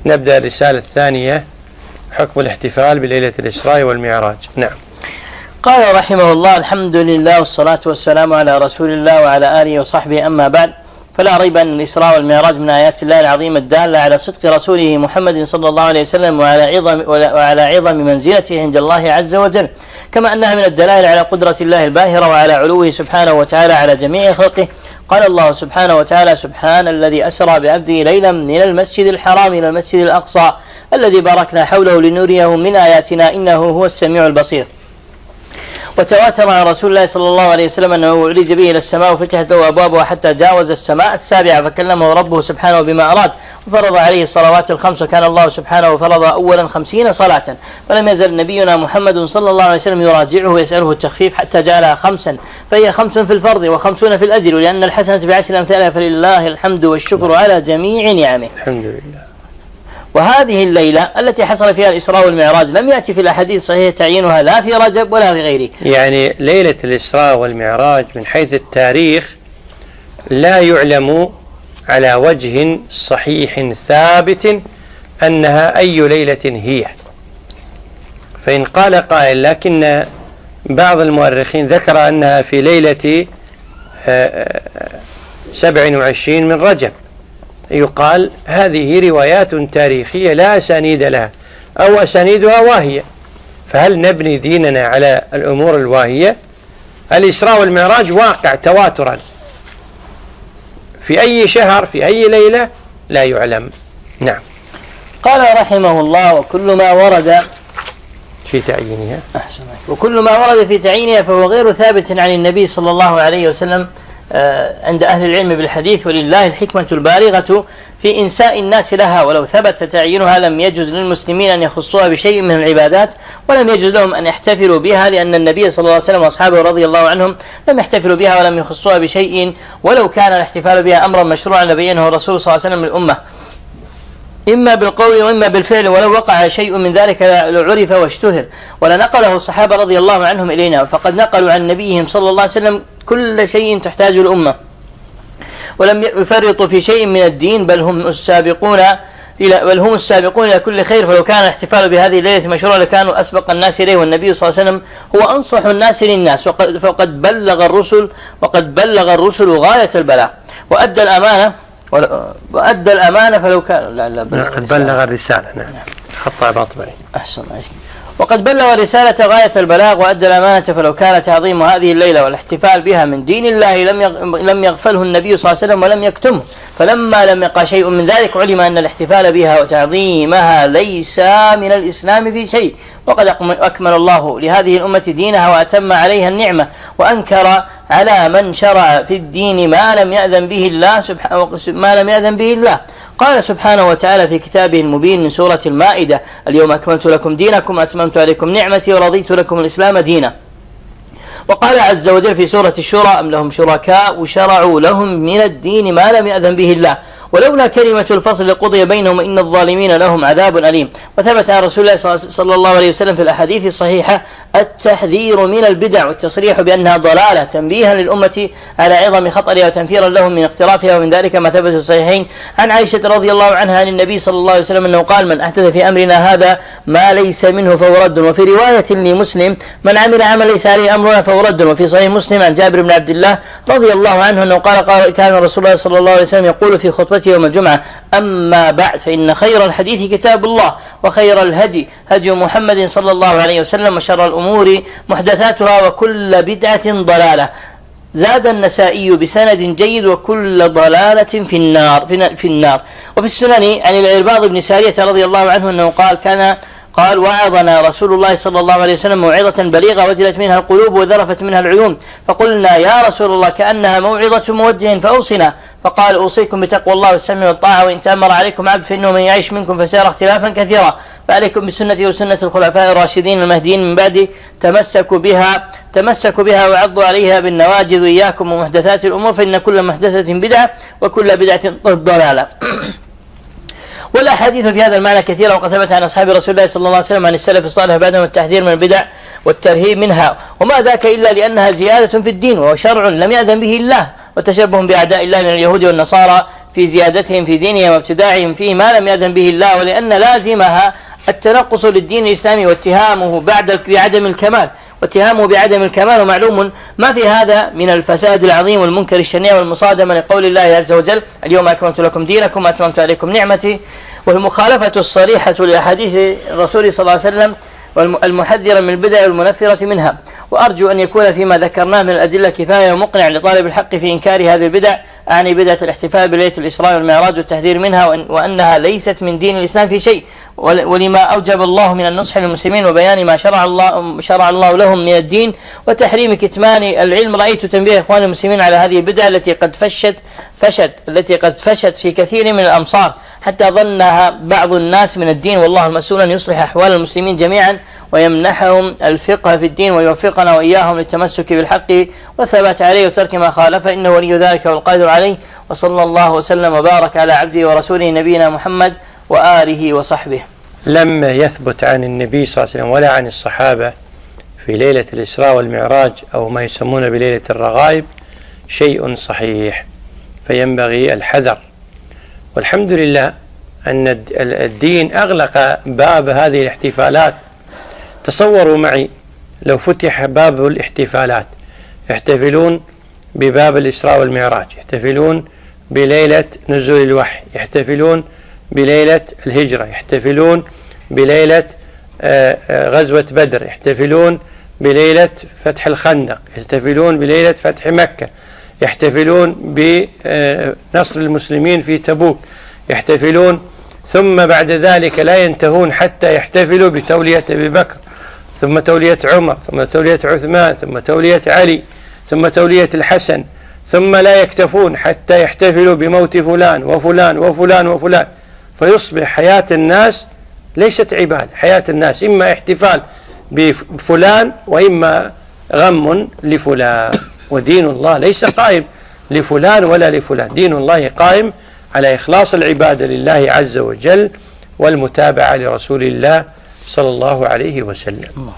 نبدأ الرسالة الثانية، حكم الاحتفال بليلة الإسراء والمعراج. نعم. قال رحمه الله: الحمد لله والصلاة والسلام على رسول الله وعلى آله وصحبه، أما بعد، فلا ريب أن الإسراء والمعراج من آيات الله العظيمة الدالة على صدق رسوله محمد صلى الله عليه وسلم وعلى عظم منزلته عند الله عز وجل، كما أنها من الدلائل على قدرة الله الباهرة وعلى علوه سبحانه وتعالى على جميع خلقه. قال الله سبحانه وتعالى: سبحان الذي أسرى بعبده ليلا من المسجد الحرام إلى المسجد الأقصى الذي باركنا حوله لنريه من آياتنا إنه هو السميع البصير. وتواتر عن رسول الله صلى الله عليه وسلم أنه عرج به إلى السماء وفتحت له أبوابها حتى جاوز السماء السابعة فكلمه ربه سبحانه بما أراد، وفرض عليه الصلوات الخمس، وكان الله سبحانه فرض أولا 50 صلاة، فلم يزل نبينا محمد صلى الله عليه وسلم يراجعه ويسأله التخفيف حتى جعلها 5، فهي 5 في الفرض و50 في الأجر، لأن الحسنة ب10 أمثالها، فلله الحمد والشكر على جميع نعمه. الحمد لله. وهذه الليلة التي حصل فيها الإسراء والمعراج لم يأتي في الأحاديث الصحيحة تعيينها لا في رجب ولا في غيره. يعني ليلة الإسراء والمعراج من حيث التاريخ لا يعلم على وجه صحيح ثابت أنها أي ليلة هي، فإن قال قائل لكن بعض المؤرخين ذكر أنها في ليلة 27 من رجب، يقال هذه روايات تاريخية لا أسانيد لها أو أسانيدها واهية، فهل نبني ديننا على الأمور الواهية؟ الإسراء والمعراج واقع تواترا، في أي شهر في أي ليلة لا يعلم. نعم. قال رحمه الله: وكل ما ورد في تعيينها وكل ما ورد في تعيينها فهو غير ثابت عن النبي صلى الله عليه وسلم عند أهل العلم بالحديث، ولله الحكمة البالغة في إنساء الناس لها، ولو ثبت تعيينها لم يجوز للمسلمين أن يخصوها بشيء من العبادات، ولم يجوز لهم أن يحتفلوا بها، لأن النبي صلى الله عليه وسلم وأصحابه رضي الله عنهم لم يحتفلوا بها ولم يخصوها بشيء، ولو كان الاحتفال بها أمرا مشروعا لبينه الرسول صلى الله عليه وسلم للأمة إما بالقول وإما بالفعل، ولو وقع شيء من ذلك لعرف واشتهر ولنقله الصحابة رضي الله عنهم إلينا، فقد نقلوا عن نبيهم صلى الله عليه وسلم كل شيء تحتاج الأمة، ولم يفرطوا في شيء من الدين، بل هم السابقون إلى كل خير. فلو كان الاحتفال بهذه الليلة مشروعا لكانوا أسبق الناس إليه، والنبي صلى الله عليه وسلم هو أنصح الناس للناس، وقد بلغ الرسل غاية البلاغ وأدى الأمانة فلو كان قد بلغ الرسالة. نعم. خطأ مطبعي. أحسن عليك. وقد بلغ الرسالة غاية البلاغ وأدى الأمانة، فلو كان تعظيم هذه الليلة والاحتفال بها من دين الله لم يغفله النبي صلى الله عليه وسلم ولم يكتمه، فلما لم يقع شيء من ذلك علم أن الاحتفال بها وتعظيمها ليس من الإسلام في شيء، وقد أكمل الله لهذه الأمة دينها وأتم عليها النعمة، وأنكر على من شرع في الدين ما لم يأذن به الله. قال سبحانه وتعالى في كتابه المبين من سورة المائدة: اليوم أكملت لكم دينكم وأتممت عليكم نعمتي ورضيت لكم الإسلام دينا. وقال عز وجل في سورة الشورى: أم لهم شركاء شرعوا لهم من الدين ما لم يأذن به الله ولولا كلمة الفصل لقضي بينهم إن الظالمين لهم عذاب أليم. وثبت عن رسول الله صلى الله عليه وسلم في الأحاديث الصحيحة التحذير من البدع والتصريح بأنها ضلالة، تنبيها للأمة على عظم خطرها وتنفيرا لهم من اقترافها. ومن ذلك ما ثبت في الصحيحين عن عائشة رضي الله عنها عن النبي صلى الله عليه وسلم أنه قال: من أحدث في أمرنا هذا ما ليس منه فهو رد. وفي رواية لمسلم: من عمل عمل ليس عليه أمرنا فهو رد. وفي صحيح مسلم عن جابر بن عبد الله رضي الله عنه أنه قال: كان رسول الله صلى الله عليه وسلم يقول في خطبته يوم الجمعة: أما بعد فإن خير الحديث كتاب الله، وخير الهدي هدي محمد صلى الله عليه وسلم، وشر الأمور محدثاتها، وكل بدعة ضلالة. زاد النسائي بسند جيد: وكل ضلالة في النار. وفي السنن عن العرباض بن سارية رضي الله عنه أنه قال: وعظنا رسول الله صلى الله عليه وسلم موعظة بليغة وجلت منها القلوب وذرفت منها العيون، فقلنا: يا رسول الله كأنها موعظة موجه فأوصنا. فقال: أوصيكم بتقوى الله والسمع والطاعة، وإن تأمر عليكم عبد فإنه من يعيش منكم فسيرى اختلافا كثيرا، فعليكم بسنتي وسنة الخلفاء الراشدين المهديين من بعدي، تمسكوا بها وعضوا عليها بالنواجذ، وإياكم ومحدثات الأمور، فإن كل محدثة بدعة وكل بدعة ضلالة. والأحاديث في هذا المعنى كثيرة، وقد ثبت عن أصحاب رسول الله صلى الله عليه وسلم عن السلف الصالح بعدهم التحذير من البدع والترهيب منها، وما ذاك إلا لأنها زيادة في الدين وشرع لم يأذن به الله، وتشبه بأعداء الله من اليهود والنصارى في زيادتهم في دينهم وابتداعهم فيه ما لم يأذن به الله، ولأن لازمها التنقص للدين الإسلامي واتهامه بعدم الكمال، واتهامه بعدم الكمال. ومعلوم ما في هذا من الفساد العظيم والمنكر الشنيع والمصادمة لقول الله عز وجل: اليوم أكملت لكم دينكم وأتممت عليكم نعمتي، والمخالفة الصريحة لأحاديث الرسول صلى الله عليه وسلم والمحذرة من البدع والمنفرة منها. وأرجو أن يكون فيما ذكرناه من الأدلة كفاية ومقنع لطالب الحق في إنكار هذه البدع، أعني بدعة الاحتفال بليلة الإسراء والمعراج والتحذير منها، وأنها ليست من دين الإسلام في شيء، ولما أوجب الله من النصح للمسلمين وبيان ما شرع الله لهم من الدين وتحريم كتمان العلم. رأيت تنبيه إخوان المسلمين على هذه البدع التي قد فشت في كثير من الأمصار حتى ظنها بعض الناس من الدين، والله المسؤول أن يصلح أحوال المسلمين جميعا ويمنحهم الفقه في الدين ويوفقنا وإياهم للتمسك بالحق والثبات عليه وترك ما خالف، إنه ولي ذلك والقادر عليه. وصلى الله وسلم وبارك على عبده ورسوله نبينا محمد وآله وصحبه. لم يثبت عن النبي صلى الله عليه وسلم ولا عن الصحابة في ليلة الإسراء والمعراج أو ما يسمون بليلة الرغائب شيء صحيح، فينبغي الحذر. والحمد لله أن الدين أغلق باب هذه الاحتفالات. تصوروا معي لو فتح باب الاحتفالات، يحتفلون بباب الإسراء والمعراج، يحتفلون بليلة نزول الوحي، يحتفلون بليلة الهجرة، يحتفلون بليلة غزوة بدر، يحتفلون بليلة فتح الخندق، يحتفلون بليلة فتح مكة، يحتفلون بنصر المسلمين في تبوك، يحتفلون، ثم بعد ذلك لا ينتهون حتى يحتفلوا بتولية أبي بكر، ثم تولية عمر، ثم تولية عثمان، ثم تولية علي، ثم تولية الحسن، ثم لا يكتفون حتى يحتفلوا بموت فلان وفلان وفلان وفلان، فيصبح حياة الناس ليست عبادة، حياة الناس إما احتفال بفلان وإما غم لفلان. ودين الله ليس قائم لفلان ولا لفلان، دين الله قائم على إخلاص العبادة لله عز وجل والمتابعة لرسول الله صلى الله عليه وسلم.